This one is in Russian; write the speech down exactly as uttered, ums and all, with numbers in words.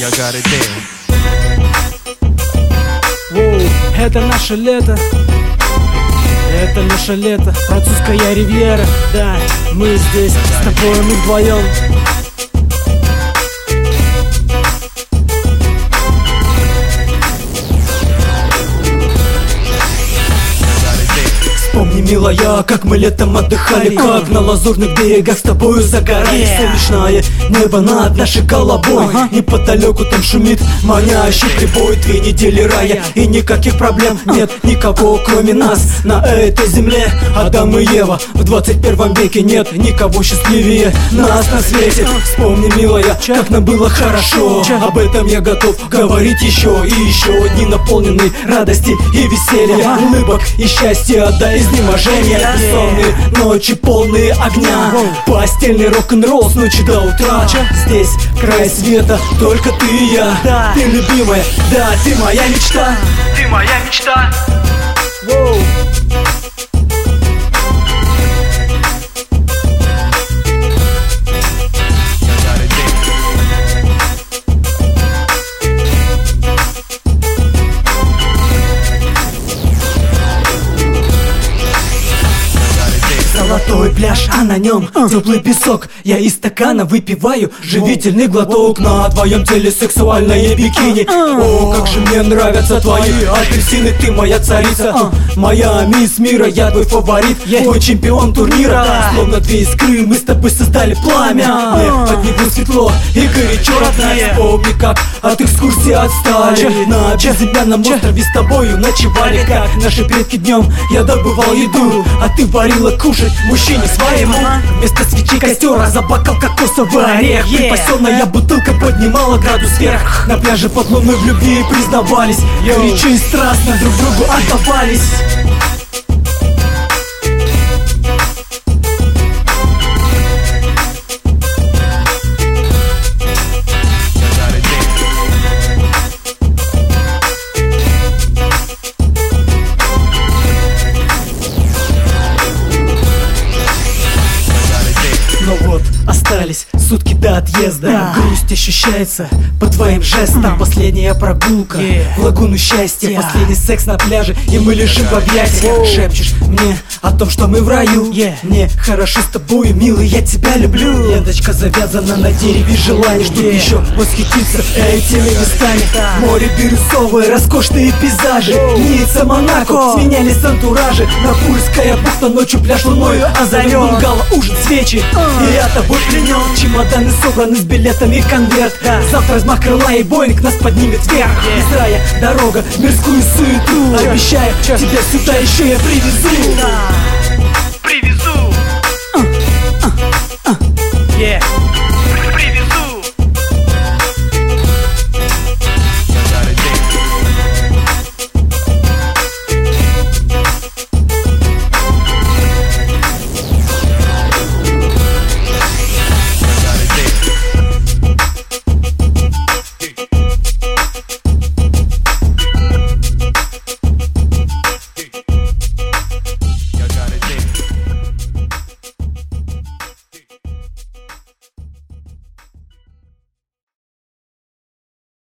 Воу, это наше лето. Это наше лето, французская ривьера. Да, мы здесь с тобой, мы вдвоем. Вспомни, милая, как мы летом отдыхали, как на лазурных берегах с тобою загорали. Yeah. Солнечное небо над нашей головой, uh-huh. Неподалеку там шумит манящий прибой. Две недели рая и никаких проблем, нет никого кроме нас на этой земле. Адам и Ева в двадцать первом веке, нет никого счастливее нас на свете. Вспомни, милая, как нам было хорошо, об этом я готов говорить еще и еще. Дни наполненные радости и веселья, улыбок и счастья до изнеможения. Бессонные ночи, полные огня, постельный рок-н-ролл с ночи до утра. Здесь край света, только ты и я. Да. Ты любимая, да, ты моя мечта. Ты моя мечта. Воу. Золотой пляж, а на нем теплый песок. Я из стакана выпиваю живительный глоток. На твоем теле сексуальное бикини. О, как же мне нравятся твои апельсины. Ты моя царица, моя мисс мира. Я твой фаворит, твой чемпион турнира. Словно две искры мы с тобой создали пламя. Мне под небу светло и горячо, родная. Вспомни, как от экскурсии отстали. На безымянном острове с тобою ночевали. Как наши предки днем я добывал еду, а ты варила кушать мужчине своему. Вместо свечи костер, а за бокал кокосовый орех. Припасенная бутылка поднимала градус вверх. На пляже под луной в любви признавались, горячо и страстно друг другу отдавались. Но вот остались сутки до отъезда, да. Грусть ощущается по твоим жестам. mm. Последняя прогулка yeah. в лагуну счастья, yeah. Последний секс на пляже, и мы лежим в объятиях. oh. Шепчешь мне о том, что мы в раю, yeah. Мне хорошо с тобой, милый, я тебя люблю. Ленточка завязана на дереве желаний, чтобы yeah. еще восхититься этими местами. yeah. Море бирюзовое, роскошные пейзажи, oh. Ницца, Монако, oh. сменялись антуражи. Напульская бухта, ночью пляж луною озарен. Бунгало, ужин, свечи, oh. и я тобой пленен. Чемоданы собраны с билетами конверт, да. Завтра взмах крыла и Боинг нас поднимет вверх. yeah. Из рая дорога, мирскую суету, yeah. Обещаю, yeah. тебя сюда еще я привезу. yeah.